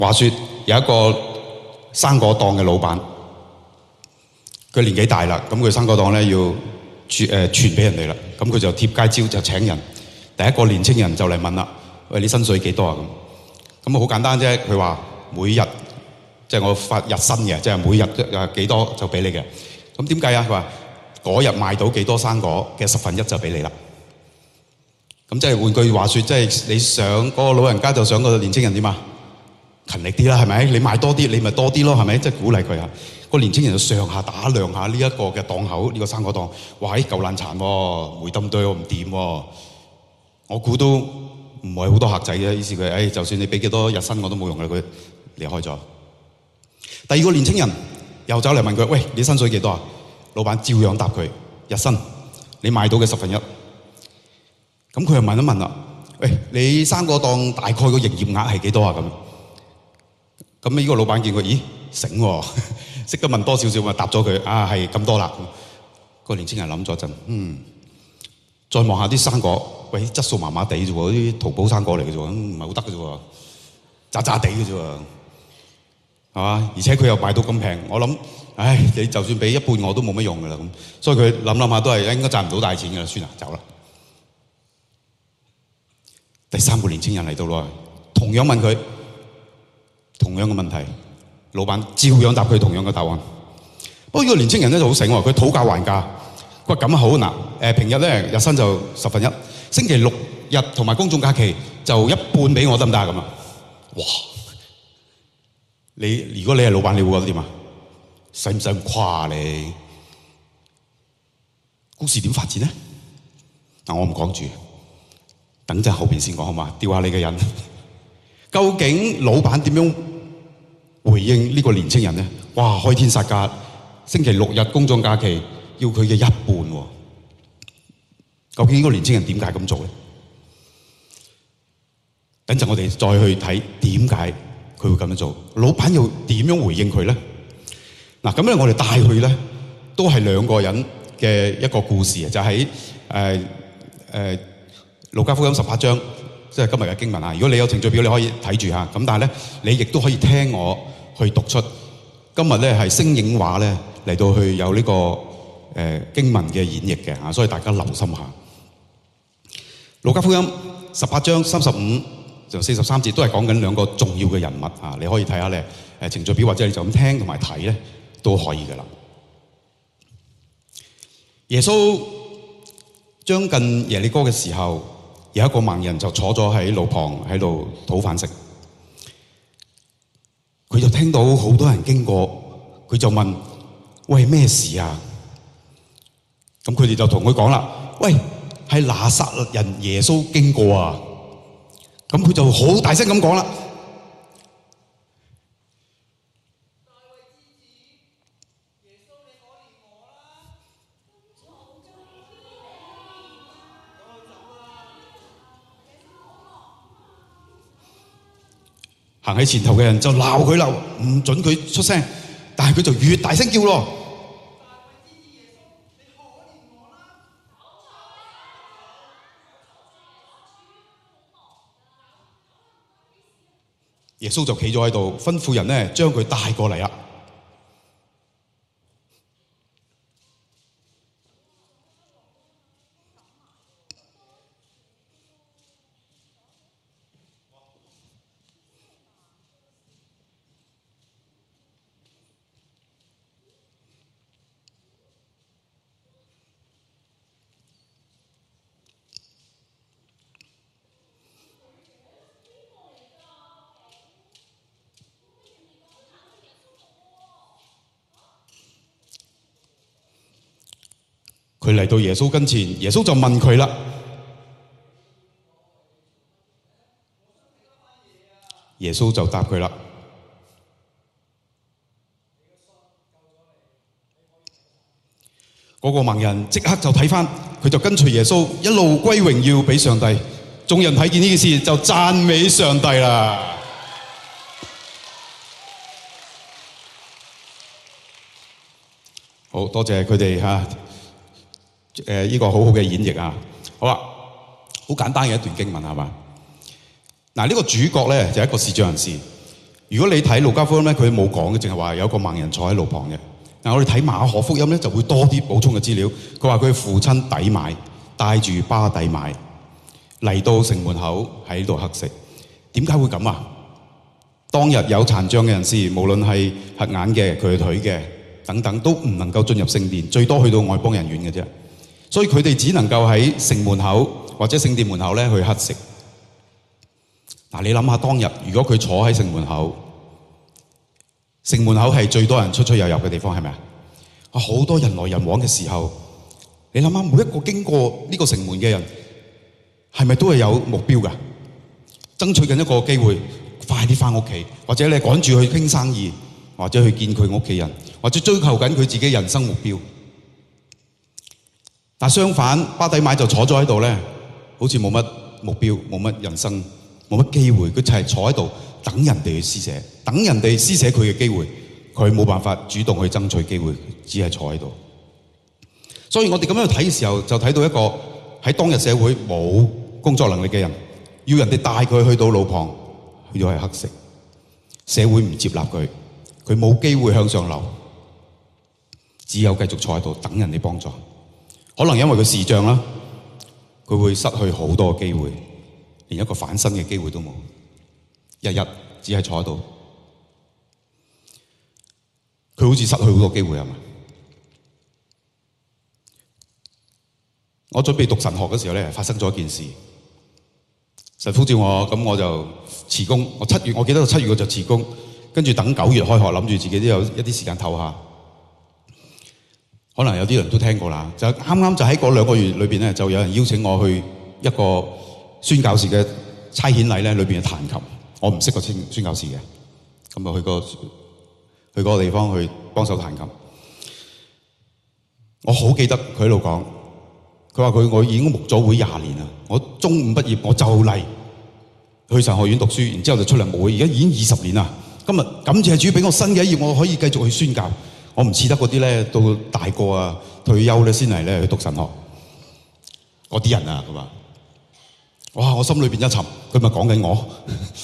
話說有一個生果檔嘅老闆，佢年紀大啦，咁佢生果檔咧要傳俾人哋啦，咁佢就貼街招就請人。第一個年青人就嚟問啦：喂，你薪水幾多啊？咁好簡單啫，佢話每日即係我發日薪嘅，即係每日幾多就俾你嘅。咁點計啊？佢話嗰日賣到幾多生果嘅1/10就俾你啦。咁即係換句話說，即係你想嗰個老人家就想個年青人點啊？勤力啲啦，係咪？你賣多啲，你咪多啲咯，係咪？即係鼓勵佢啊！個年青人就上下打量下呢一個嘅檔口，呢個生果檔，哇！夠爛殘喎，霉冧堆我唔掂喎。我估都唔係好多客仔嘅，於是佢就算你俾幾多日薪我都冇用嘅，佢離開咗。第二個年青人又走嚟問佢：喂，你薪水幾多啊？老闆照樣答佢：日薪，你賣到嘅1/10。咁佢又問一問啦：喂，你生果檔大概個營業額係幾多啊？咁呢個老闆見佢，咦，醒喎，識得問多少少，咪答咗佢：啊，係咁多啦。個年青人諗咗陣，再望下啲生果，喂，質素麻麻地啫喎，啲淘寶生果嚟嘅啫喎，唔係好得嘅啫喎，渣渣地嘅啫喎，係嘛？而且佢又賣到咁平，我諗，你就算俾一半我都冇乜用㗎啦咁，所以佢諗下都係應該賺唔到大錢㗎啦，算啦，走啦。第三個年青人嚟到啦，同樣問佢同樣嘅問題，老闆照樣答佢同樣嘅答案。不過呢個年青人咧就好醒喎，佢討價還價。佢話咁好嗱，平日咧日薪就1/10，星期六日同埋公眾假期就一半俾我得唔得啊？咁啊，哇！如果你係老闆，你會覺得點啊？使唔使咁誇啊你？故事點發展咧？嗱，我唔講住，等陣後邊先講好嘛？吊下你嘅癮。究竟老闆點樣回應呢個年青人咧？哇！開天殺價，星期六日公眾假期要佢嘅一半喎。究竟呢個年青人點解咁做咧？等陣我哋再去睇點解佢會咁樣做，老闆又點樣回應佢咧？嗱，咁咧我哋帶去咧都係兩個人嘅一個故事啊，就喺路加福音18章。即係今日嘅經文啊！如果你有程序表，你可以睇住下。咁但係咧，你亦都可以聽我去讀出。今日咧係聲影畫咧嚟到去有呢個經文嘅演繹嘅嚇，所以大家留心下。路加福音18章35就43節都係講緊兩個重要嘅人物啊！你可以睇下咧程序表，或者你就咁聽同埋睇咧都可以㗎啦。耶穌將近耶利哥嘅時候，有一個盲人就坐咗喺路旁喺度討飯食，佢就聽到好多人經過，佢就問：喂，咩事啊？咁佢哋就同佢講啦：喂，係拿撒勒人耶穌經過啊！咁佢就好大聲咁講啦。行喺前頭嘅人就鬧佢啦，唔准佢出聲，但係佢就越大聲叫咯。耶穌就企咗喺度，吩咐人咧將佢帶過嚟啦。佢嚟到耶穌跟前，耶穌就問佢啦。耶穌就答佢啦。嗰個盲人即刻就睇返，佢就跟隨耶穌一路歸榮耀俾上帝。眾人睇見呢件事就讚美上帝啦。好多謝佢哋嚇。呢個好好嘅演繹啊！好啦，好簡單嘅一段經文係嘛？嗱，呢個主角咧就係一個視障人士， 如果你睇路加福音咧，佢冇講嘅，淨係話有一個盲人坐喺路旁嘅。但我哋睇馬可福音咧，就會多啲補充嘅資料。佢話佢父親底買帶住巴底買嚟到城門口喺度乞食。點解會咁啊？當日有殘障嘅人士，無論係瞎眼嘅、瘸腿嘅等等，都唔能夠進入聖殿，最多去到外邦人院嘅啫。所以佢哋只能夠喺城門口或者聖殿門口咧去乞食。嗱，你諗下當日如果佢坐喺城門口，城門口係最多人出出入入嘅地方，係咪啊？好多人來人往嘅時候，你諗下每一個經過呢個城門嘅人，係咪都係有目標㗎？爭取緊一個機會，快啲返屋企，或者你趕住去傾生意，或者去見佢屋企人，或者追求緊佢自己人生目標。但相反，巴底買就坐咗喺度咧，好似冇乜目標，冇乜人生，冇乜機會。佢就係坐喺度等人哋去施捨，等人哋施捨佢嘅機會，佢冇辦法主動去爭取機會，只係坐喺度。所以我哋咁樣去睇嘅時候，就睇到一個喺當日社會冇工作能力嘅人，要人哋帶佢去到路旁，去到係乞食，社會唔接納佢，佢冇機會向上流，只有繼續坐喺度等人哋幫助。可能因為佢視障啦，佢會失去好多機會，連一個反身嘅機會都冇，日日只係坐喺度，佢好似失去好多機會係咪？我準備讀神學嘅時候咧，發生咗一件事，神呼召我，咁我就辭工。我記得7月我就辭工，跟住等9月開學，諗住自己都有一啲時間唞下。可能有啲人都聽過啦，就啱啱就喺嗰2個月裏邊咧，就有人邀請我去一個宣教士嘅差遣禮咧，裏邊嘅彈琴。我唔識個宣教士嘅，咁啊去嗰個地方去幫手彈琴。我好記得佢喺度講，佢話我已經牧咗會20年啦，我中五畢業我就嚟去神學院讀書，然之後就出嚟牧會，而家已經20年啦。今日感謝主俾我新嘅一頁，我可以繼續去宣教。我唔似得嗰啲咧，到大個啊退休咧先嚟咧去讀神學嗰啲人啊，佢話：哇！我心裏邊一沉，佢咪講緊我。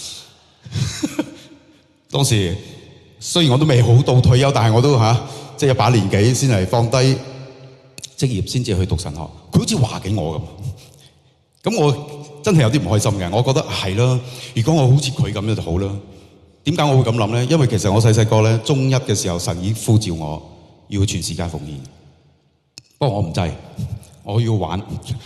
當時雖然我都未好到退休，但係我都即係一把年紀先嚟放低職業，先至去讀神學。佢好似話緊我咁，咁我真係有啲唔開心嘅。我覺得係啦，如果我好似佢咁樣就好啦。點解我會咁諗咧？因為其實我細個咧，中一嘅時候，神已經呼召我要全時間奉獻。不過我唔制，我要玩。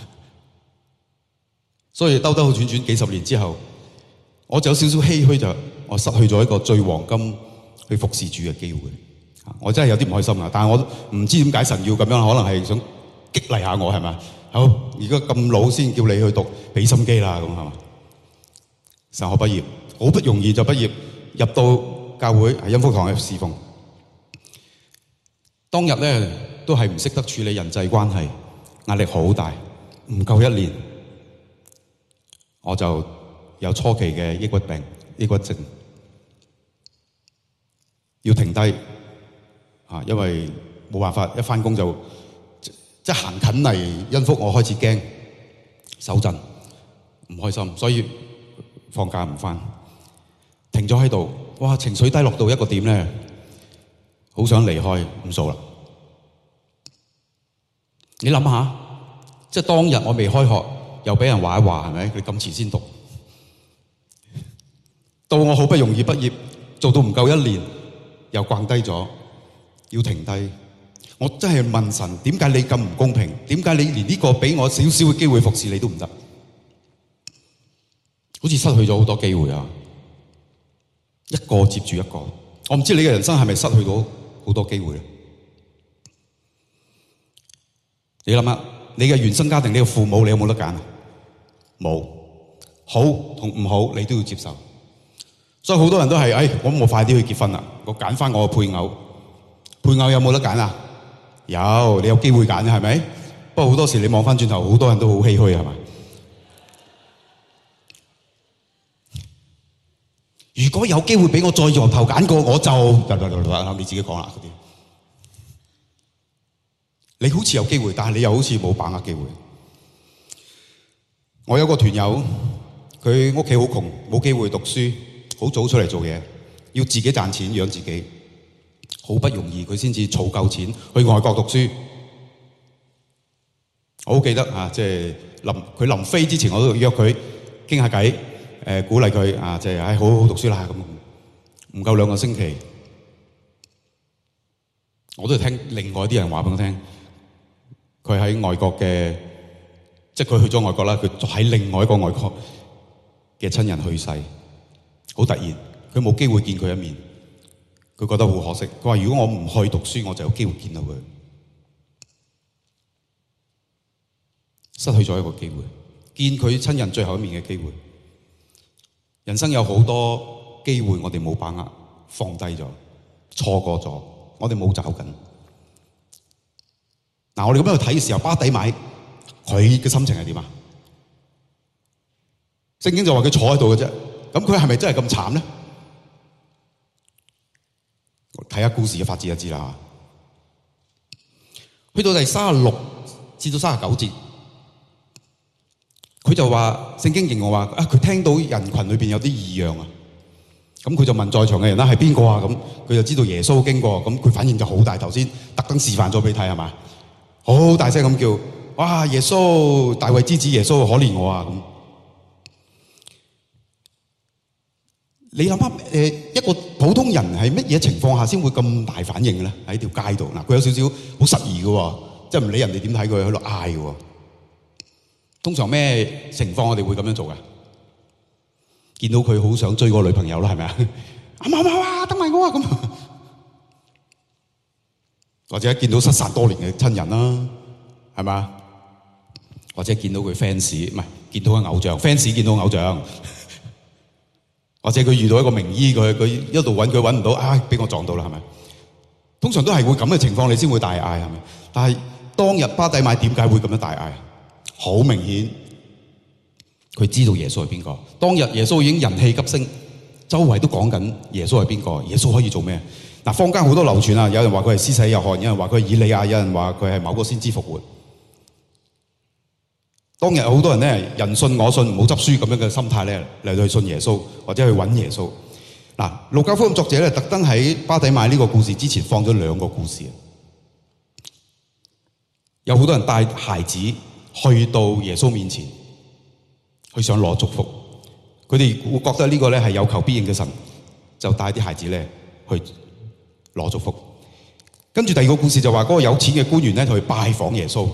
所以兜兜轉轉幾十年之後，我就有少少唏噓，就我失去咗一個最黃金去服侍主嘅機會。我真係有啲唔開心啊！但係我唔知點解神要咁樣，可能係想激勵下我係咪？好，而家咁老先叫你去讀，俾心機啦咁係嘛？神學畢業，好不容易就畢業。入到教會係恩福堂嘅侍奉，當日咧都係唔識得處理人際關係，壓力好大。唔夠1年，我就有初期嘅抑鬱病、抑鬱症，要停低因為冇辦法，一返工就即係行近嚟恩福，我開始驚手震，唔開心，所以放假唔返。停咗喺度，哇！情緒低落到一個點咧，好想離開，唔數啦。你諗下，即係當日我未開學，又俾人話一話，係咪？佢咁遲先讀，到我好不容易畢業，做到唔夠1年，又慣低咗，要停低。我真係問神：點解你咁唔公平？點解你連呢個俾我少少嘅機會服侍你都唔得？好似失去咗好多機會啊！一個接住一個，我唔知你嘅人生係咪失去到好多機會咧？你諗下，你嘅原生家庭，你嘅父母，你有冇得揀啊？冇，好同唔好，你都要接受。所以好多人都係，我快啲去結婚啦，我揀翻我嘅配偶。配偶有冇得揀啊？有，你有機會揀嘅係咪？不過好多時你望翻轉頭，好多人都好唏噓係嘛？如果有機會俾我再由頭揀過，我就你自己講啦嗰啲。你好似有機會，但係你又好似冇把握機會。我有個團友，佢屋企好窮，冇機會讀書，好早出嚟做嘢， 要自己賺錢養自己，好不容易佢先至儲夠錢去外國讀書。我好記得啊，即係佢臨飛之前，我都約佢傾下偈，鼓勵佢啊，即係好好讀書啦咁。唔夠2個星期，我都係聽另外啲人話俾我聽，佢喺外國嘅，即係佢去咗外國啦，佢喺另外一個外國嘅親人去世，好突然，佢冇機會見佢一面，佢覺得好可惜。佢話：如果我唔去讀書，我就有機會見到佢。失去咗一個機會，見佢親人最後一面嘅機會。人生有好多機會，我哋冇把握，放低咗，錯過咗，我哋冇找緊。嗱，我哋咁樣去睇嘅時候，巴底買佢嘅心情係點啊？聖經就話佢坐喺度嘅啫，咁佢係咪真係咁慘咧？睇下故事嘅發展就知啦。去到第36至到39節。佢就話聖經形容話佢聽到人群裏邊有啲異樣啊，咁佢就問在場嘅人啦，係邊個啊？咁佢就知道耶穌經過，咁佢反應就好大。頭先特登示範咗俾你睇係嘛，好大聲咁叫：哇！耶穌，大衛之子耶穌，可憐我啊！咁你諗下一個普通人係乜嘢情況下先會咁大反應嘅咧？喺條街度嗱，佢有少少好失儀嘅喎，即係唔理人哋點睇佢喺度嗌嘅喎。通常咩情況我哋會咁樣做㗎？見到佢好想追個女朋友啦，係咪啊？啊，等埋我啊咁。或者見到失散多年嘅親人啦，係嘛？或者見到佢 fans， 唔係見到個偶像 ，fans 見到偶像。或者佢遇到一個名醫，佢一路揾佢揾唔到，俾我撞到啦，係咪？通常都係會咁嘅情況，你先會大嗌，係咪？但係當日巴底買點解會咁樣大嗌？好明顯，佢知道耶穌係邊個。當日耶穌已經人氣急升，周圍都講緊耶穌係邊個，耶穌可以做咩？嗱，坊間好多流傳啊，有人話佢係施洗約翰，有人話佢係以利亞，有人話佢係某個先知復活。當日好多人咧，人信我信，唔好執輸咁樣嘅心態咧嚟到去信耶穌，或者去揾耶穌。嗱，路加福音作者咧特登喺巴底買呢個故事之前放咗2個故事。有好多人帶孩子去到耶穌面前，佢想攞祝福，佢哋會覺得呢個咧係有求必應嘅神，就帶啲孩子咧去攞祝福。跟住第2個故事就話嗰個有錢嘅官員咧去拜訪耶穌，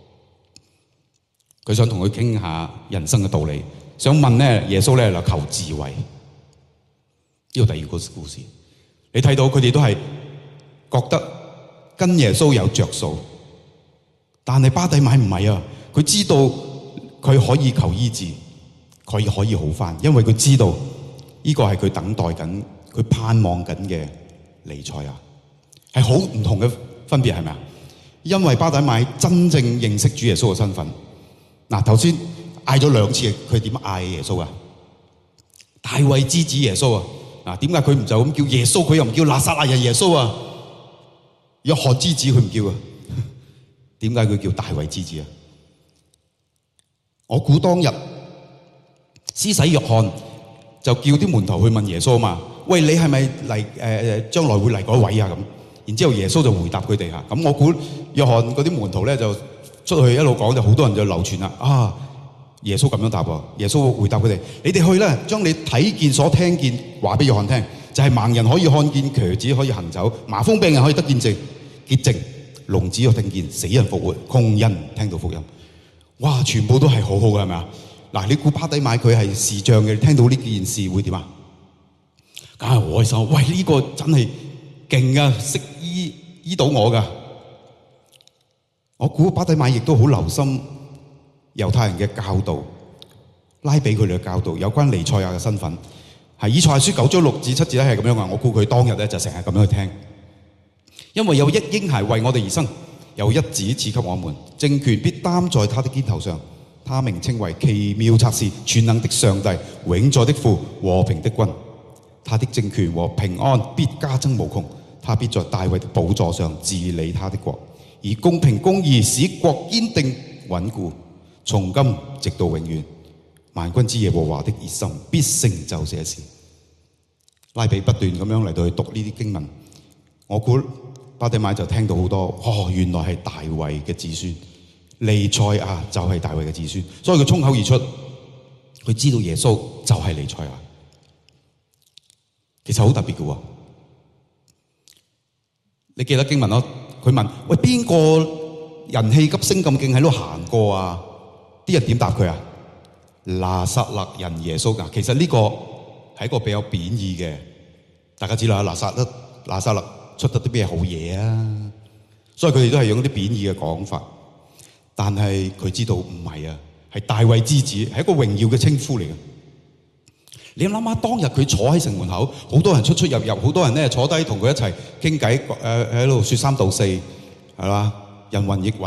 佢想同佢傾下人生嘅道理，想問咧耶穌咧就求智慧。呢個第2個故事，你睇到佢哋都係覺得跟耶穌有着數，但係巴底買唔係啊。佢知道佢可以求醫治，佢可以好返，因為佢知道呢個係佢等待緊、佢盼望緊嘅彌賽亞，係好唔同嘅分別，係咪啊？因為巴底買真正認識主耶穌嘅身份。嗱，頭先嗌咗2次，佢點嗌耶穌啊？大衛之子耶穌啊！嗱，點解佢唔就咁叫耶穌？佢又唔叫拿撒勒人耶穌啊？約翰之子佢唔叫啊？點解佢叫大衛之子啊？我估當日施洗約翰就叫啲門徒去問耶穌嘛，喂，你係咪嚟將來會嚟嗰位啊？咁，然之後耶穌就回答佢哋嚇。咁我估約翰嗰啲門徒咧就出去一路講，就好多人就流傳啦。啊，耶穌咁樣答喎，耶穌回答佢哋：你哋去啦，將你睇見所聽見話俾約翰聽，就係盲人可以看見，瘸子可以行走，麻風病人可以得見證潔淨，聾子可以聽見，死人復活，窮人聽到福音。哇！全部都係好好嘅，係咪啊？嗱，你估巴底買佢係視障嘅，聽到呢件事會點啊？梗係好開心！喂，呢個真係勁啊，識醫到我㗎。我估巴底買亦都好留心猶太人嘅教導，拉比佢哋嘅教導，有關彌賽亞嘅身份，係以賽亞書9章6至7節咧係咁樣嘅。我估佢當日咧就成日咁樣去聽，因為有一嬰孩為我哋而生。有一子賜給我們，政權必擔在他的肩頭上，他名稱為奇妙策士、全能的上帝、永在的父、和平的君。他的政權和平安必加增無窮，他必在大衛的寶座上治理他的國，以公平公義使國堅定穩固，從今直到永遠。萬軍之耶和華的熱心必成就這事。 拉比不斷咁樣嚟到去讀呢啲經文，我估巴底買就聽到好多，原來係大衛嘅子孫，彌賽亞就係大衛嘅子孫，所以佢衝口而出，佢知道耶穌就係彌賽亞。其實好特別嘅喎，你記得經文咯？佢問：喂，邊個人氣急升咁勁喺度行過啊？啲人點答佢啊？拿撒勒人耶穌㗎。其實呢個係一個比較貶義嘅，大家知啦。拿撒勒出得啲咩好嘢啊？所以佢哋都係用啲貶義嘅講法。但係佢知道唔係啊，係大衛之子，係一個榮耀嘅稱呼嚟嘅。你諗下，當日佢坐喺城門口，好多人出出入入，好多人咧坐低同佢一齊傾偈，喺度説三道四，係嘛？人云亦云，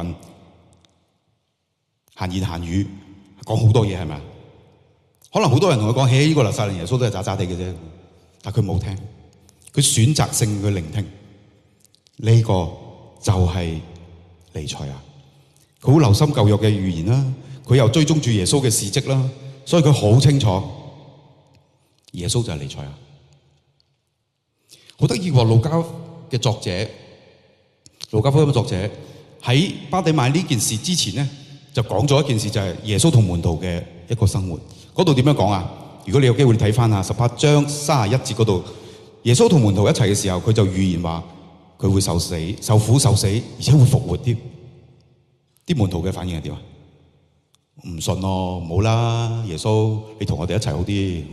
閒言閒語，講好多嘢係咪？可能好多人同佢講：呢個拿撒勒耶穌都係渣渣地嘅啫。但佢冇聽，佢選擇性去聆聽。呢個就係彌賽亞。佢好留心舊約嘅預言啦，佢又追蹤住耶穌嘅事蹟啦，所以佢好清楚。耶穌就係彌賽亞，好得意喎！路加嘅作者，路加福音嘅作者喺巴底買呢件事之前咧，就講咗一件事，就係耶穌同門徒嘅一個生活。嗰度點樣講啊？如果你有機會，你睇翻下18章31節嗰度，耶穌同門徒一齊嘅時候，佢就預言話佢會受死、受苦、受死，而且會復活添。啲門徒嘅反應係點啊？唔信咯，冇啦！耶穌，你同我哋一齊好啲。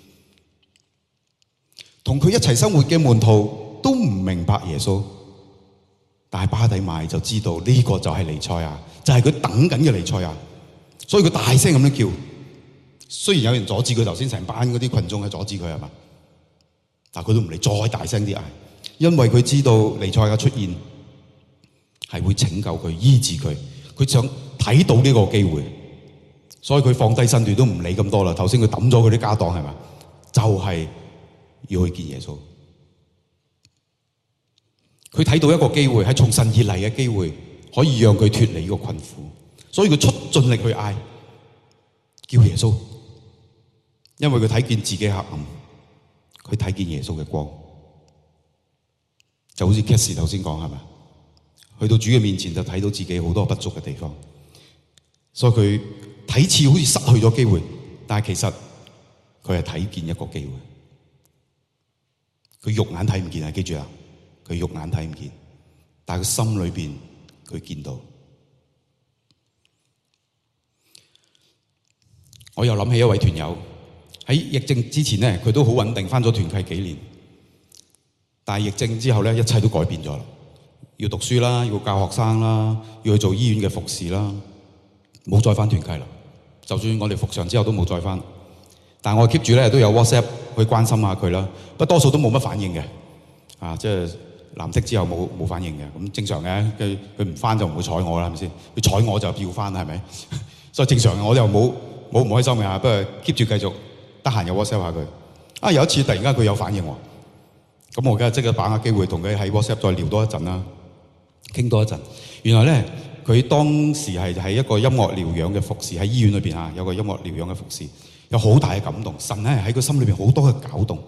同佢一齊生活嘅門徒都唔明白耶穌，但係巴底買就知道呢個就係彌賽亞，就係佢等緊嘅彌賽亞，所以佢大聲咁樣叫。雖然有人阻止佢，頭先成班嗰啲群眾係阻止佢係嘛，但係佢都唔理，再大聲啲嗌，因為佢知道彌賽亞出現係會拯救佢、醫治佢，佢想睇到呢個機會，所以佢放低身段都唔理咁多啦。頭先佢抌咗佢啲家當係嘛，就係要去見耶穌。佢睇到一個機會，係從神而嚟嘅機會，可以讓佢脫離呢個困苦，所以佢出盡力去嗌，叫耶穌。因為佢睇見自己黑暗，佢睇見耶穌嘅光，就好似 Cassie 頭先講係咪？去到主嘅面前就睇到自己好多不足嘅地方，所以佢睇似好似失去咗機會，但係其實佢係睇見一個機會。佢肉眼睇唔見啊，記住啦，佢肉眼睇唔見，但係佢心裏邊佢見到。我又諗起一位團友喺疫症之前咧，佢都好穩定，返咗團契幾年。但係疫症之後咧，一切都改變咗啦。要讀書啦，要教學生啦，要去做醫院嘅服侍啦，冇再返團契啦。就算我哋復常之後都冇再返。但係我 keep 住咧都有 WhatsApp 去關心下佢啦，不過多數都冇乜反應嘅。即係藍剔之後冇反應嘅，咁正常嘅。佢唔返就唔會睬我啦，係咪先？佢睬我就要返，係咪？所以正常嘅，我又冇唔開心嘅，不過 keep 住繼續。得閒又 WhatsApp 下佢，有一次突然間佢有反應喎，咁我梗係即刻把握機會同佢喺 WhatsApp 再聊多一陣啦，傾多一陣。原來咧佢當時係喺一個音樂療養嘅服侍，喺醫院裏邊嚇有個音樂療養嘅服侍，有好大嘅感動。神咧喺佢心裏邊好多嘅攪動。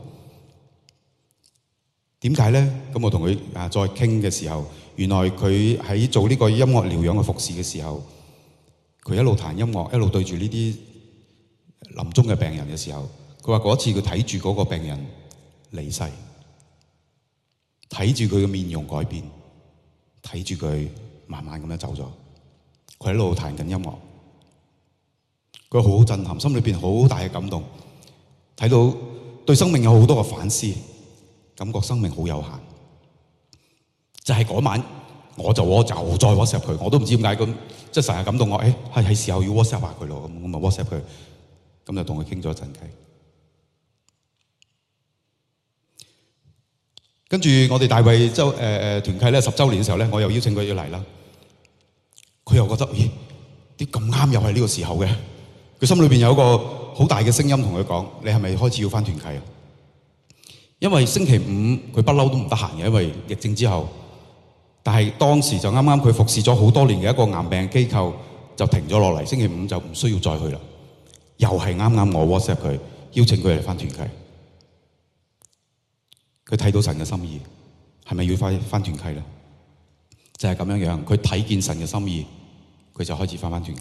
點解咧？咁我同佢再傾嘅時候，原來佢喺做呢個音樂療養嘅服侍嘅時候，佢一路彈音樂，一路對住呢啲臨終嘅病人嘅時候，佢話嗰次佢睇住嗰個病人離世，睇住佢嘅面容改變，睇住佢慢慢咁樣走咗。佢喺度彈緊音樂，佢好震撼，心裏邊好大嘅感動，睇到對生命有好多嘅反思，感覺生命好有限。就係嗰晚，我就再 WhatsApp 佢，我都唔知點解咁，即係神係感動我，係時候要 WhatsApp 下佢咯，咁我咪 WhatsApp 佢。咁就同佢傾咗一陣偈，跟住我哋大衛團契咧10週年嘅時候咧，我又邀請佢要嚟啦。佢又覺得，啲咁啱又係呢個時候嘅，佢心裏邊有一個好大嘅聲音同佢講：你係咪開始要返團契啊？因為星期五佢不嬲都唔得閒嘅，因為疫症之後。但係當時就啱啱佢服侍咗好多年嘅一個癌病機構就停咗落嚟，星期五就唔需要再去啦。又係啱啱我 WhatsApp 佢，邀請佢嚟返團契。 佢睇到神嘅心意，係咪要翻團契咧？就係咁樣樣，佢睇見神嘅心意，佢就開始翻團契。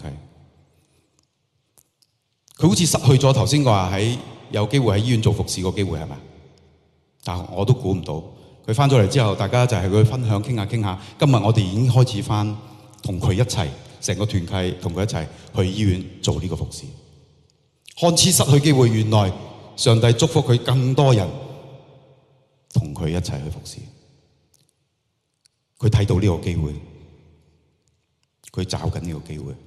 佢好似失去咗頭先話喺有機會喺醫院做服侍個機會係咪？但我都估唔到，佢翻咗嚟之後，大家就係佢分享傾下傾下。今日我哋已經開始翻同佢一齊，成個團契同佢一齊去醫院做呢個服侍。看似失去機會，原來上帝祝福佢更多人同佢一齊去服侍。佢睇到呢個機會，佢找緊呢個機會。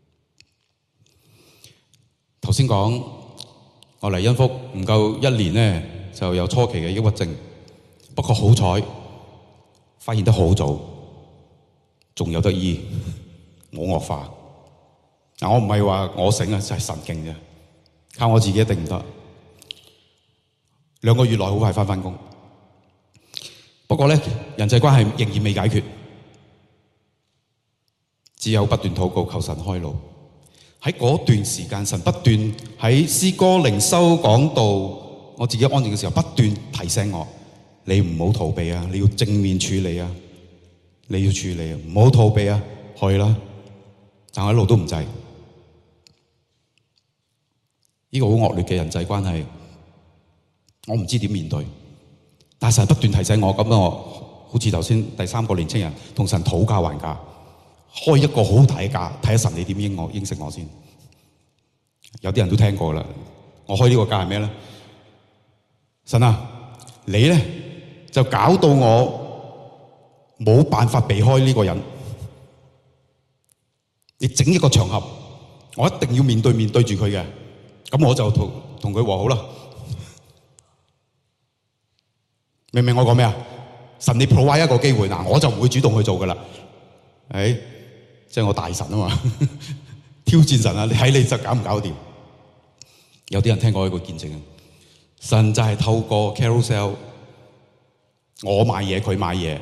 頭先講我嚟恩福唔夠1年咧，就有初期嘅抑鬱症，不過好彩發現得好早，仲有得醫，冇惡化。嗱，我唔係話我醒啊，就係神勁啫，靠我自己一定唔得。2個月內好快返工，不過咧人際關係仍然未解決，只有不斷禱告求神開路。喺嗰段時間，神不斷喺詩歌、靈修、講道，我自己安靜嘅時候，不斷提醒我：你唔好逃避啊！你要正面處理啊！你要處理啊！唔好逃避啊！去啦！但我一路都唔制。呢個好惡劣嘅人際關係，我唔知點面對。但神不斷提醒我，咁我好似頭先第3個年青人同神討價還價。開一個好大嘅價，睇下神你點應承我先。有啲人都聽過啦。我開呢個價係咩咧？神啊，你咧就搞到我冇辦法避開呢個人。你整一個場合，我一定要面對住佢嘅。咁我就同佢和好啦。明唔明我講咩啊？神你 provide 一個機會，嗱我就唔會主動去做噶啦。即係我大神啊嘛，挑戰神啊！你睇你就搞唔搞掂？有啲人聽過一個見證，神就係透過 Carousel， 我買嘢佢買嘢，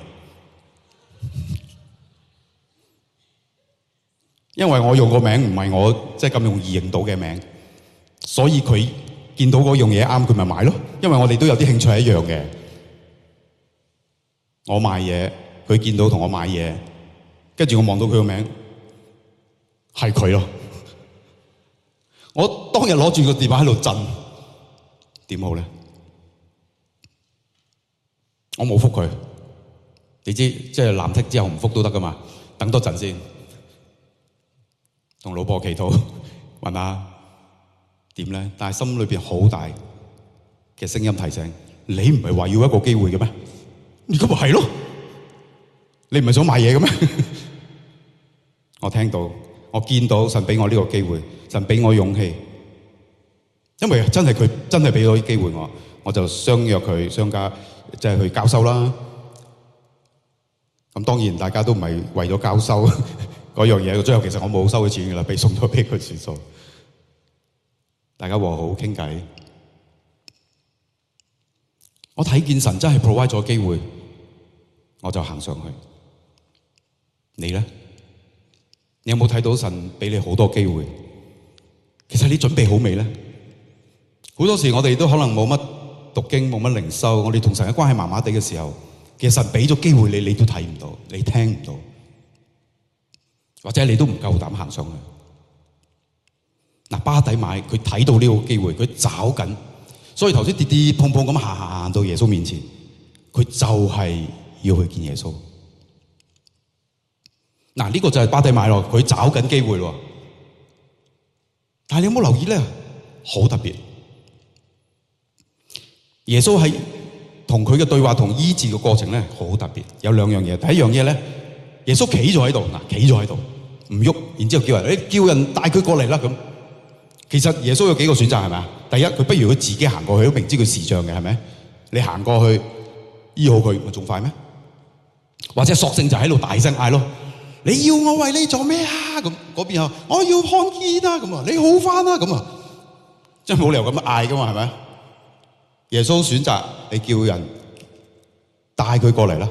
因為我用個名唔係我即係咁容易認到嘅名，所以佢見到嗰樣嘢啱，佢咪買咯。因為我哋都有啲興趣係一樣嘅，我買嘢，佢見到同我買嘢。跟住我望到佢個名，係佢咯。我當日攞住個電話喺度震，點好咧？我冇覆佢，你知即係藍剔之後唔覆都得噶嘛？等多陣先，同老婆祈禱，問下點咧？但係心裏邊好大嘅聲音提醒：你唔係話要一個機會嘅咩？你咁咪係咯？你唔係想買嘢嘅咩？我聽到，我見到神俾我呢個機會，神俾我勇氣，因為真係佢真係俾咗機會我就相約佢相加，即係去交收啦。咁當然大家都唔係為咗交收嗰樣嘢，最後其實我冇收佢錢噶啦，被送咗俾佢算數。大家和好傾偈，我睇見神真係 provide 咗機會，我就行上去。你咧？你有冇睇到神俾你好多機會？其實你準備好未咧？好多時我哋都可能冇乜讀經，冇乜靈修，我哋同神嘅關係麻麻地嘅時候，其實神俾咗機會你，你都睇唔到，你聽唔到，或者你都唔夠膽行上去。嗱，巴底買佢睇到呢個機會，佢找緊，所以頭先跌跌碰碰咁行到耶穌面前，佢就係要去見耶穌。嗱，呢個就係巴底買咯，佢找緊機會咯。但係你有冇留意咧？好特別，耶穌喺同佢嘅對話同醫治嘅過程咧，好特別。有2樣嘢，第一樣嘢咧，耶穌企咗喺度，企咗喺度唔喐，然之後叫人，你叫人帶佢過嚟啦咁。其實耶穌有幾個選擇係咪啊？第一，佢不如佢自己行過去，都明知佢視障嘅係咪？你行過去醫好佢，咪仲快咩？或者索性就喺度大聲嗌咯。你要我為你做咩啊？咁嗰邊又我要看見啊！咁啊，你好返啊！咁啊，真係冇理由咁樣嗌噶嘛，係咪？耶穌選擇你叫人帶佢過嚟啦。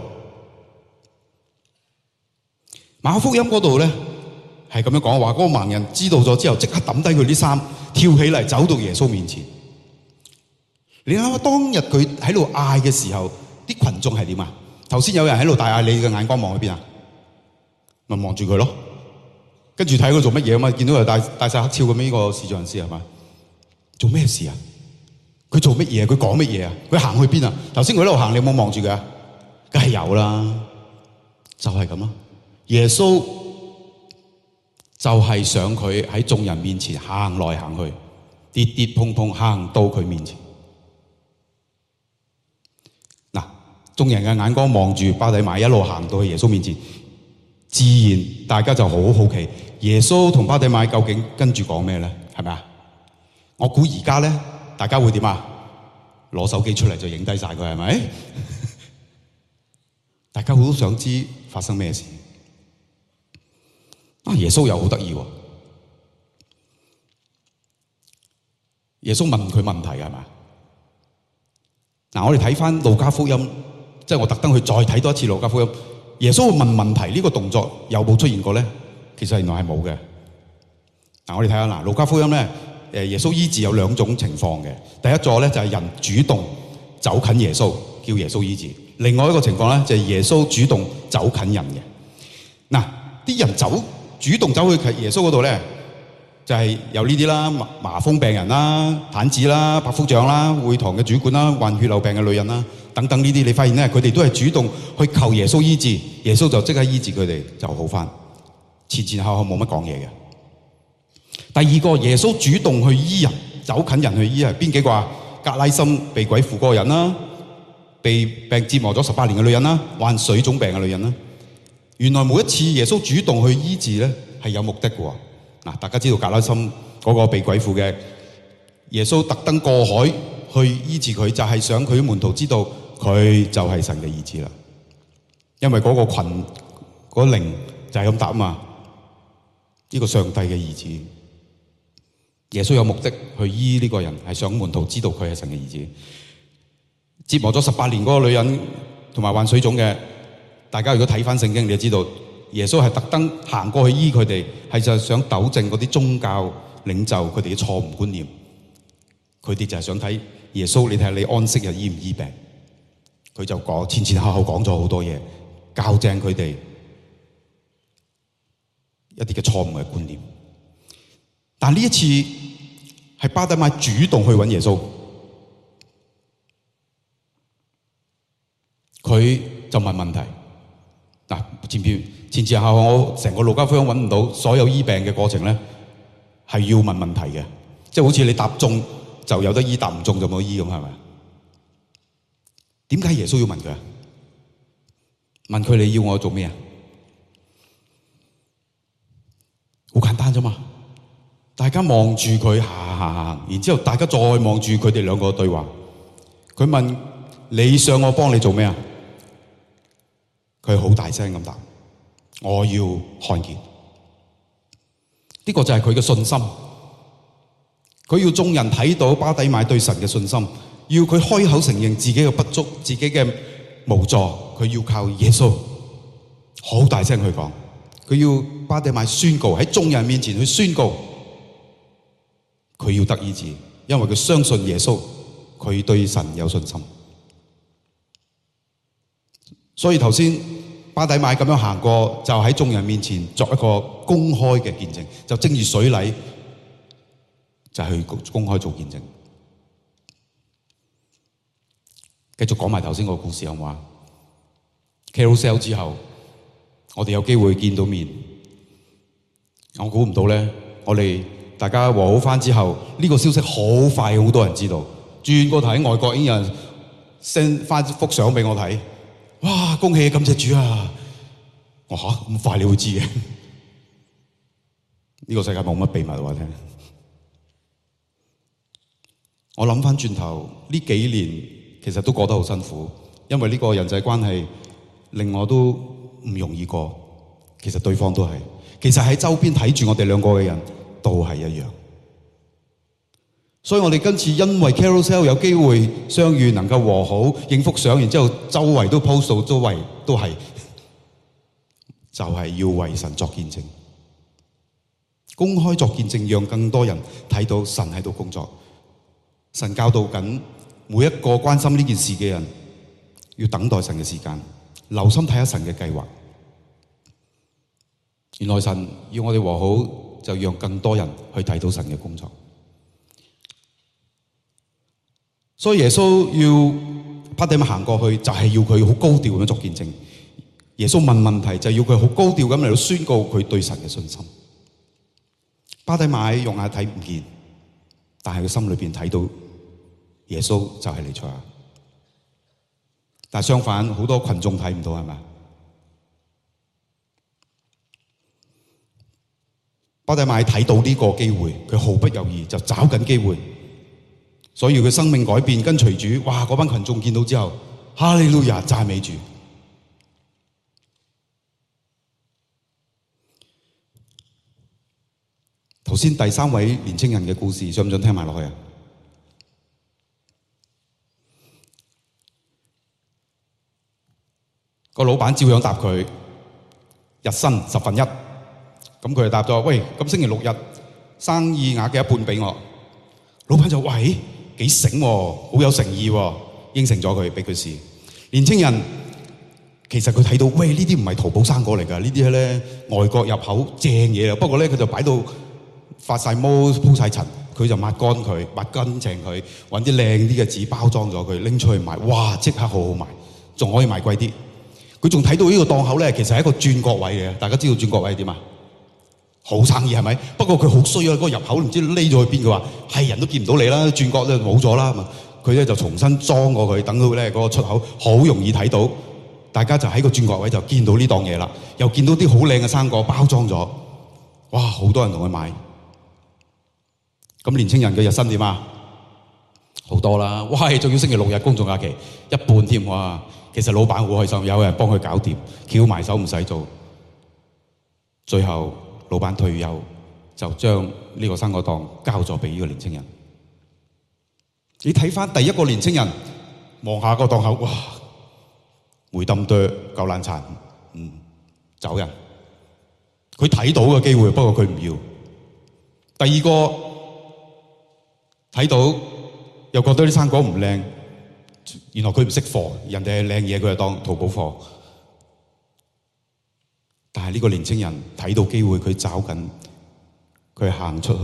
馬可福音嗰度咧係咁樣講話，嗰個盲人知道咗之後，即刻抌低佢啲衫，跳起嚟走到耶穌面前。 你諗下，當日佢喺度嗌嘅時候，啲群眾係點啊？頭先有人喺度大嗌，你嘅眼光望去邊啊？咪望住佢咯，跟住睇佢做乜嘢啊嘛？見到佢戴晒黑超咁樣，呢個視像人士係嘛？做咩事啊？佢做乜嘢？佢講乜嘢啊？佢行去邊啊？頭先佢喺度行，你有冇望住佢啊？梗係有啦，就係咁啦。耶穌就係想佢喺眾人面前行來行去，跌跌碰碰行到佢面前。嗱，眾人嘅眼光望住巴底買一路行到去耶穌面前，自然大家就好好奇，耶穌同巴底買究竟跟住講咩咧？係咪啊？我估而家咧，大家會點啊？攞手機出嚟就影低晒佢，係咪？大家好想知發生咩事。耶穌又好得意喎。耶穌問佢問題係嘛？嗱，我哋睇翻路加福音，即係我特登去再睇多一次路加福音。耶穌會問問題呢個動作有冇出現過咧？其實原來係冇嘅。嗱，我哋睇下嗱，路加福音咧，耶穌醫治有兩種情況嘅。第一座咧就係人主動走近耶穌，叫耶穌醫治；另外一個情況咧就係耶穌主動走近人嘅。嗱，啲人主動走去耶穌嗰度咧，就係有呢啲啦，麻風病人啦、癱子啦、百夫長啦、會堂嘅主管啦、患血漏病嘅女人啦，等等呢啲，你發現咧，佢哋都係主動去求耶穌醫治，耶穌就即刻醫治佢哋，就好返，前前後後冇乜講嘢嘅。第二個，耶穌主動去醫人，走近人去醫係邊幾個啊？格拉森被鬼附嗰個人啦，被病折磨咗18年嘅女人啦，患水腫病嘅女人啦。原來每一次耶穌主動去醫治咧，係有目的嘅喎。嗱，大家知道格拉森嗰個被鬼附嘅，耶穌特登過海去醫治佢，就係想佢門徒知道佢就係神嘅兒子啦。因為嗰個群嗰靈就係咁答啊嘛，呢個上帝嘅兒子。耶穌有目的去醫呢個人，係想門徒知道佢係神嘅兒子。折磨咗18年嗰個女人同埋患水腫嘅，大家如果睇翻聖經，你就知道耶穌係特登行過去醫佢哋，係就係想糾正嗰啲宗教領袖佢哋嘅錯誤觀念。佢哋就係想睇耶穌，你睇下你安息日醫唔醫病？佢就講前前後後講咗好多嘢，校正佢哋一啲嘅錯誤嘅觀念。但呢一次係巴底買主動去揾耶穌，佢就問問題。嗱，前前後後我成個路加福音揾唔到所有醫病嘅過程咧，係要問問題嘅，即係好似你答中就有得醫，答唔中就冇得醫咁，係咪？點解耶穌要問佢啊？問佢你要我做咩啊？好簡單啫嘛！大家望住佢行，然之後大家再望住佢哋兩個對話。佢問你想我幫你做咩啊？佢好大聲咁答：我要看見。呢個就係佢嘅信心。佢要眾人睇到巴底買對神嘅信心，要佢開口承認自己嘅不足、自己嘅無助。佢要靠耶穌，好大聲去講。佢要巴底買宣告，喺眾人面前去宣告，佢要得醫治，因為佢相信耶穌，佢對神有信心。所以頭先巴底買咁樣行過，就喺眾人面前作一個公開嘅見證，就正如水禮，就係去公開做見證。繼續講埋頭先個故事好唔好啊？Carousel 之後，我哋有機會見到面，我估唔到咧，我哋大家和好翻之後，呢個消息好快，好多人知道。轉過頭喺外國已經有人 send 翻幅相俾我睇，哇！恭喜感謝主啊！我嚇咁快你會知嘅？呢個世界冇乜秘密話聽。我諗翻轉頭呢幾年，其實都過得好辛苦，因為呢個人際關係令我都唔容易過。其實對方都係，其實喺周邊睇住我哋兩個嘅人都係一樣。所以我哋今次因為 Carousel 有機會相遇，能夠和好，影幅相，然之後周圍都 post 到，周圍都係，就係要為神作見證，公開作見證，讓更多人睇到神喺度工作。神教導緊每一個關心呢件事嘅人，要等待神嘅時間，留心睇下神嘅計劃。原來神要我哋和好，就讓更多人去睇到神嘅工作。所以耶穌要巴底買行過去，就係要佢好高調咁樣作見證。耶穌問問題，就要佢好高調咁嚟到宣告佢對神嘅信心。巴底買用眼睇唔見，但係佢心裏邊睇到耶穌就係彌賽亞。但係相反，好多群眾睇唔到，係咪？巴底買睇到呢個機會，佢毫不猶豫就找緊機會，所以佢生命改變，跟隨主。哇！嗰班群眾見到之後，哈利路亞，讚美主。頭先第三位年青人嘅故事，想唔想聽埋落去啊？個老闆照樣答佢日薪1/10。咁佢就答咗：喂，咁星期六日生意額嘅一半俾我。老闆就話：喂，幾醒喎，好有誠意喎，應承咗佢，俾佢試。年青人其實佢睇到，喂，呢啲唔係淘寶生果嚟㗎，呢啲咧外國入口正嘢啊。不過咧，佢就擺到發晒毛鋪晒塵，佢就抹乾佢，抹乾淨佢，揾啲靚啲嘅紙包裝咗佢，拎出去賣，哇！即刻好好賣，仲可以賣貴啲。佢仲睇到呢個檔口咧，其實係一個轉角位嘅。大家知道轉角位係點啊？好生意係咪？不過佢好衰啊！嗰個入口唔知匿咗去邊，佢話係人都見唔到你啦，轉角咧冇咗啦嘛。佢咧就重新裝過佢，等到咧嗰個出口好容易睇到，大家就喺個轉角位就見到呢檔嘢啦，又見到啲好靚嘅生果包裝咗，哇！好多人同佢買。咁年青人嘅日薪點啊？好多啦，哇！仲要星期六日公眾假期一半添，哇！其實老闆好開心，有人幫佢搞掂，翹埋手唔使做。最後老闆退休，就將呢個生果檔交咗俾呢個年青人。你睇翻第一個年青人望下個檔口，哇！梅冧哚夠爛殘，走人。佢睇到嘅機會，不過佢唔要。第二個睇到又覺得啲生果唔靚，原來佢唔識貨，人哋係靚嘢，佢就當淘寶貨。但係呢個年青人睇到機會，佢找緊，佢行出去。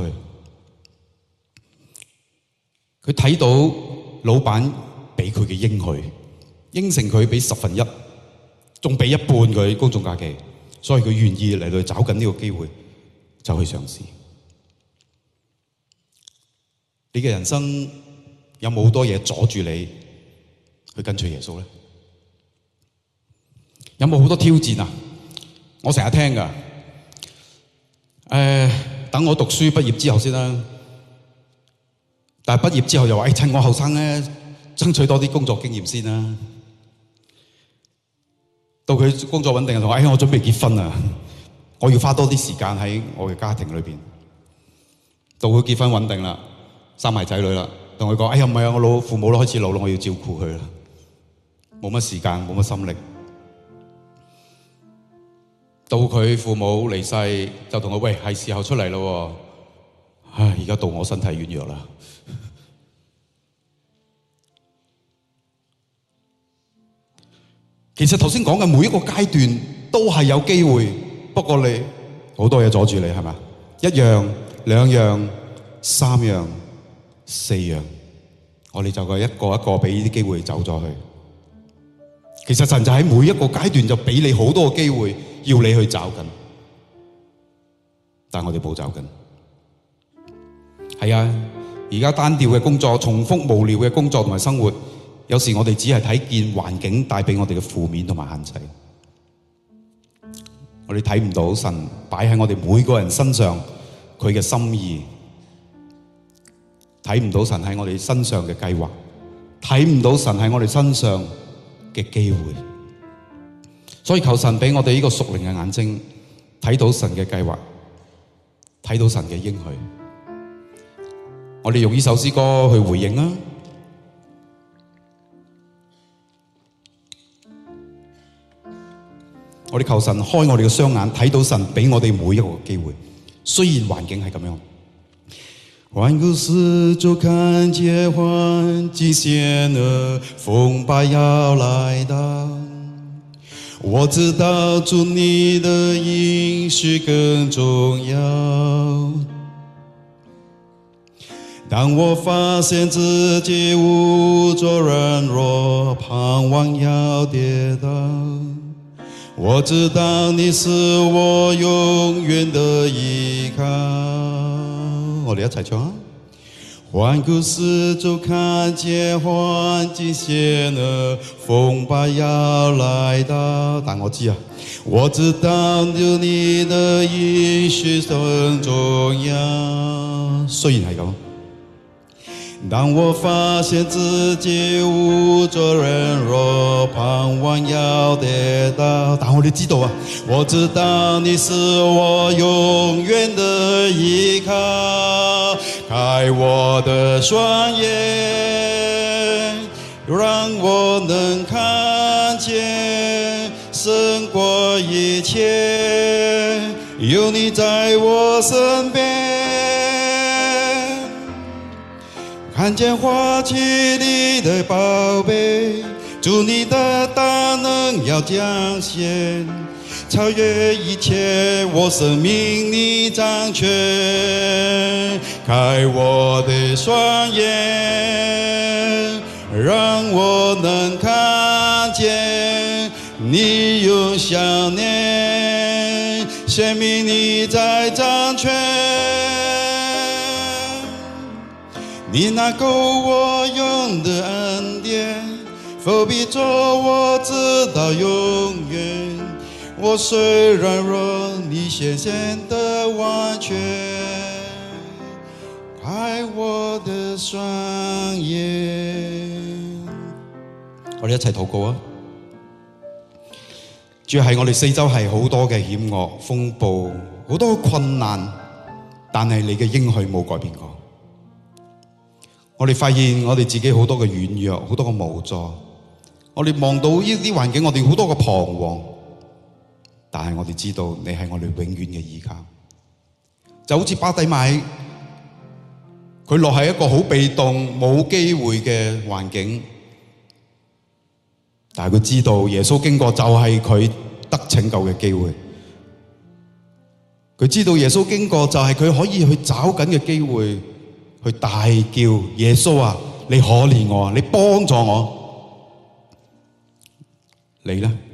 佢睇到老闆俾佢嘅應許，應承佢俾1/10，仲俾一半佢公眾假期，所以佢願意嚟到找緊呢個機會，就去嘗試。你嘅人生有冇好多嘢阻住你去跟隨耶穌咧？有冇好多挑戰啊？我成日聽㗎，等我讀書畢業之後先啦。但係畢業之後又話，趁我後生咧，爭取多啲工作經驗先啦。到佢工作穩定，就話：我準備結婚啦，我要花多啲時間喺我嘅家庭裏邊。到佢結婚穩定啦，生埋仔女啦，同佢講：唔係啊，我父母都開始老啦，我要照顧佢啦，冇乜時間，冇乜心力。到佢父母離世，就同佢：喂，係時候出嚟咯。而家到我身體軟弱啦。其實頭先講嘅每一個階段都係有機會，不過你好多嘢阻住你，係咪？一樣、兩樣、3樣、4樣，我哋就一個一個俾呢啲機會走咗去。其實神就喺每一個階段就俾你好多個機會，要你去找緊，但係我哋冇找緊。係啊，而家單調嘅工作、重複無聊嘅工作同埋生活，有時我哋只係睇見環境帶俾我哋嘅負面同埋限制，我哋睇唔到神擺喺我哋每個人身上佢嘅心意，睇唔到神喺我哋身上嘅計劃，睇唔到神喺我哋身上嘅機會。所以求神俾我哋呢個屬靈嘅眼睛，睇到神嘅計劃，睇到神嘅應許。我哋用呢首詩歌去回應啊！我哋求神開我哋嘅雙眼，睇到神俾我哋每一個機會。雖然環境係咁樣， 环顾四周，看见环境险恶，风暴要来到。我知道主你的应许更重要。当我发现自己无助软弱，盼望要跌倒，我知道你是我永遠的依靠。我哋一齊唱啊！環顧四周，看見環境險惡，風暴要來到。但我知啊，我知道你的應許很重要。雖然係咁，當我發現自己無助軟弱，盼望要跌倒，但我哋知道啊，我知道你是我永遠的依靠。開我的雙眼，讓我能看見勝過一切，有你在我身邊。看見花期裡的寶貝，主你的大能要彰顯，超越一切，我生命你掌權。開我的雙眼，讓我能看見你永想念，生命你在掌權。你那夠我用的恩典，否必做我直到永遠。我雖軟弱，你顯現的完全。開我的雙眼。我哋一齊禱告啊！主係我哋四周係好多嘅險惡、風暴，好多困難，但係你嘅應許冇改變過。我哋發現我哋自己好多嘅軟弱，好多嘅無助。我哋望到呢啲環境，我哋好多嘅彷徨。但係我哋知道你係我哋永遠嘅依靠。就好似巴底買，佢落喺一個好被動、冇機會嘅環境，但係佢知道耶穌經過就係佢得拯救嘅機會。佢知道耶穌經過就係佢可以去找緊嘅機會。去大叫耶穌啊，你可憐我啊，你幫助我。你呢？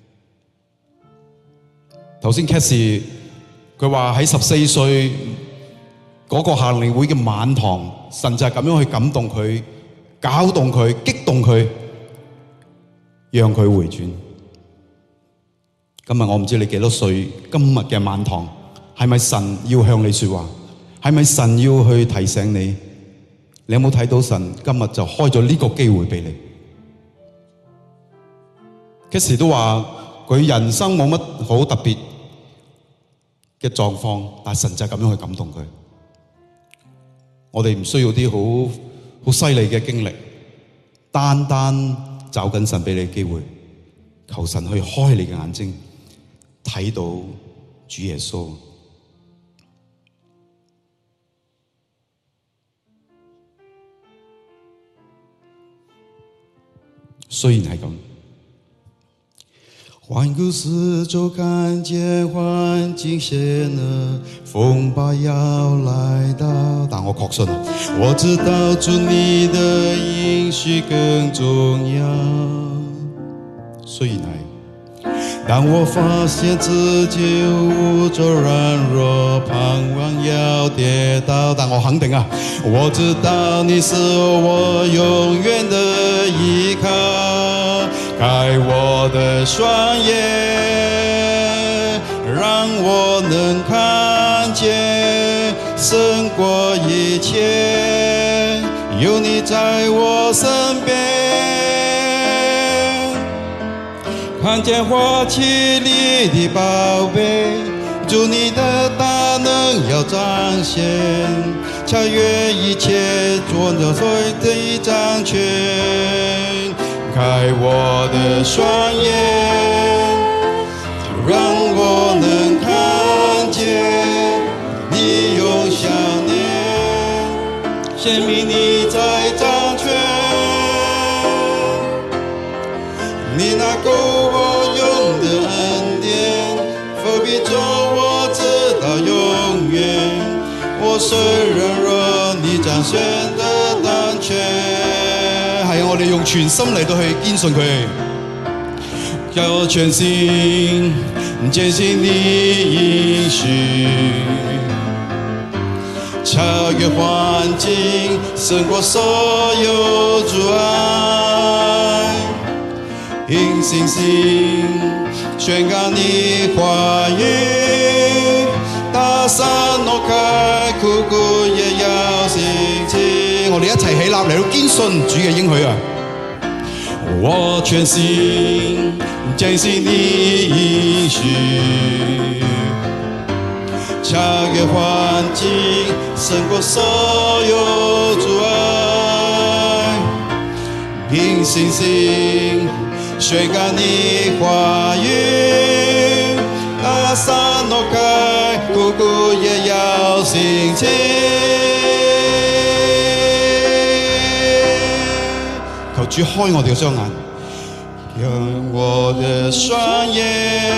頭先 Cassie 佢話喺14歲嗰個夏令會嘅晚堂，神就係咁樣去感動佢、搞動佢、激動佢，讓佢回轉。今日我唔知你幾多歲，今日嘅晚堂係咪神要向你說話？係咪神要去提醒你？你有冇睇到神今日就開咗呢個機會俾你？幾時都話佢人生冇乜好特別嘅狀況，但神就係咁樣去感動佢。我哋唔需要啲好犀利嘅經歷，單單找緊神俾你嘅機會，求神去開你嘅眼睛，睇到主耶穌。雖然係咁，環顧四周，看見環境險惡，風暴要來到，但我確信，我知道主你的應許更重要。雖然係，當我發現自己無助軟弱，盼望要跌倒，但我肯定啊，我知道你是我永遠的依靠。開我的雙眼，讓我能看見勝過一切，有你在我身邊。看見花期裡的寶貝，主你的大能要彰顯，超越一切，做了所有的掌權。開我的雙眼，讓我能看見你永想念， 顯明你在掌權，你那夠我用的恩典，何必做我直到永遠。我雖軟弱，你掌權的當權。係啊，我哋用全心嚟到去堅信佢，叫我全心堅信你應許，超越環境，勝過所有阻礙，憑信心宣告你話語，大山挪開，苦谷也要興起。我哋一齊起立嚟到堅信主嘅應許啊！我全心堅信你應許，超越環境，勝過所有阻礙，憑信心宣告你話語，大山挪開，苦谷也要興起。求主開我哋嘅雙眼，讓我的雙眼，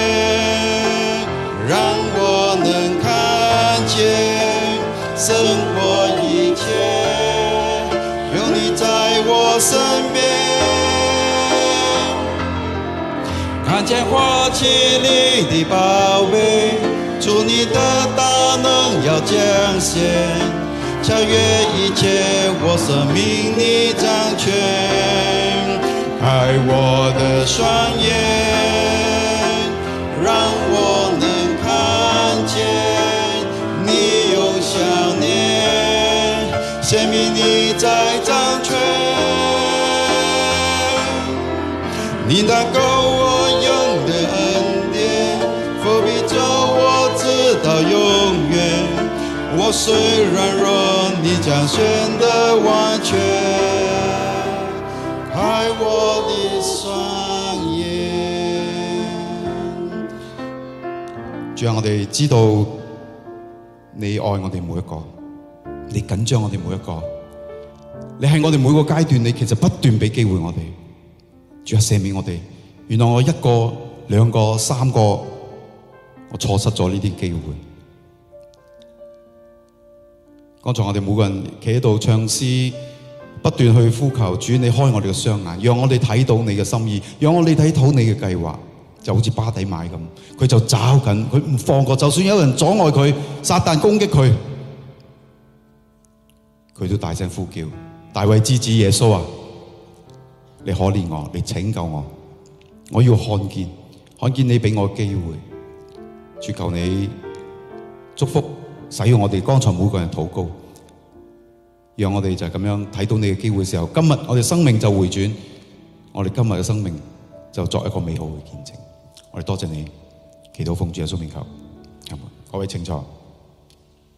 讓我能看見勝過一切，有你在我身邊，看見花期裏的寶貝，主你的大能要彰顯，超越一切，我生命你掌權，開我的雙眼，讓我能看見你用想念，顯明你在掌權，你那夠我用的恩典，何必做我直到永遠。我雖軟弱，你掌權的完全，開我的雙眼。主啊，我哋知道你愛我哋每一個，你緊張我哋每一個，你喺我哋每個階段，你其實不斷俾機會我哋。主啊，赦免我哋，原來我一個、兩個、三個，我錯失咗呢啲機會。剛才我哋每個人企喺度唱詩，不斷去呼求主，你開我哋嘅雙眼，讓我哋睇到你嘅心意，讓我哋睇到你嘅計劃，就好似巴底買咁，佢就抓緊，佢唔放過，就算有人阻礙佢，撒旦攻擊佢，佢都大聲呼叫：大衛之子耶穌啊，你可憐我，你拯救我，我要看見你俾我機會。主，求你祝福使用我哋剛才每個人禱告，讓我哋就係咁樣睇到你嘅機會嘅時候，今日我哋生命就回轉，我哋今日嘅生命就作一個美好嘅見證。我哋多謝你，祈禱奉主耶穌名求，各位請坐。